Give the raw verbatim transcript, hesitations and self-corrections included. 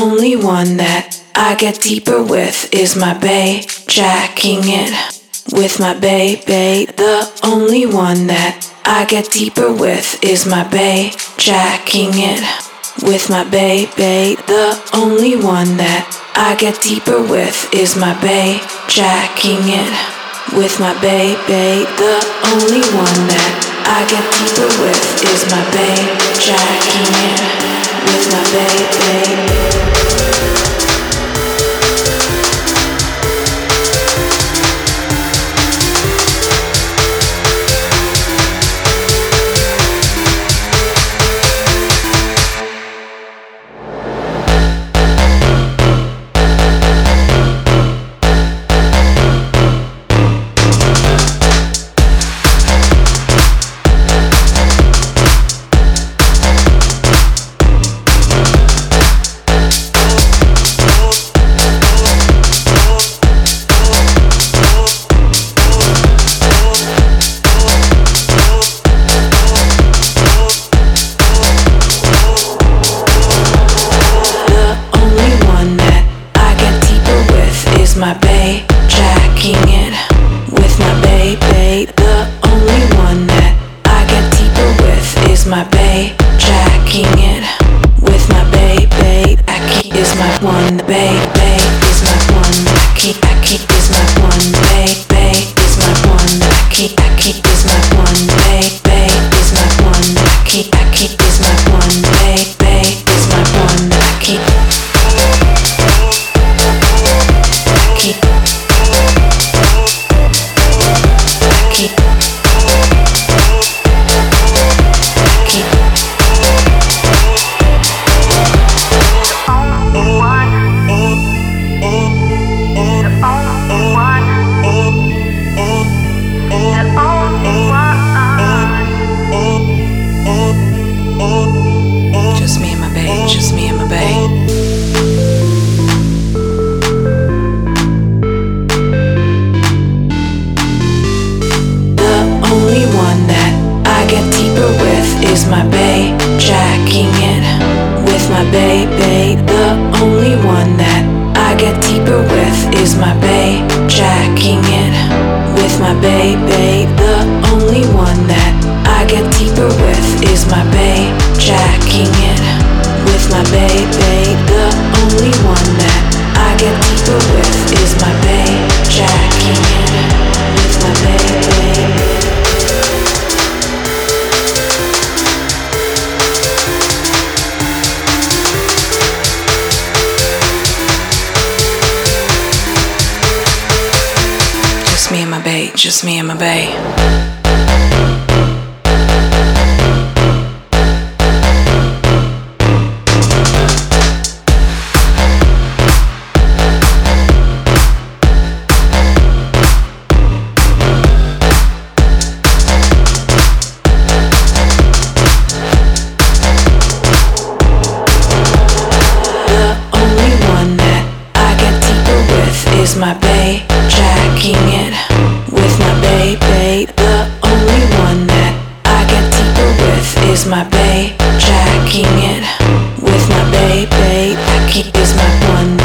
only one that I get deeper with is my bae, jacking it with my bae, bae. The only one that I get deeper with is my bae, jacking it with my bae, bae. The only one that I get deeper with is my bae, jacking it with my bae, bae. The only one that I get deeper with is my bae, jacking it with my bae, bae. My bae, jacking it with my bae, bae. The only one that I get deeper with is my bae, jacking it with my bae, bae. Aki is my one, bae, bae is my one. Aki, Aki is my one, bae, bae is my one. Aki, Aki is my one, bae, bae is my one. Aki, Aki is my one, bae, bae is my one. Aki. Just me and my bae, just me and my bae. The only one that I get deeper with is my bae, jacking it with my bae, bae. The only one that I get deeper with is my bae, jacking it with my bae, bae. The only one that I get deeper with is my bae, jacking it with my bae, bae. The only one that I get deeper with is my bae, jacking it with my bae, bae. Just me and my bae, just me and my bae. Is my bae, jacking it with my bae, bae. The only one that I get deeper with is my bae, jacking it with my bae, bae. Aki is my one.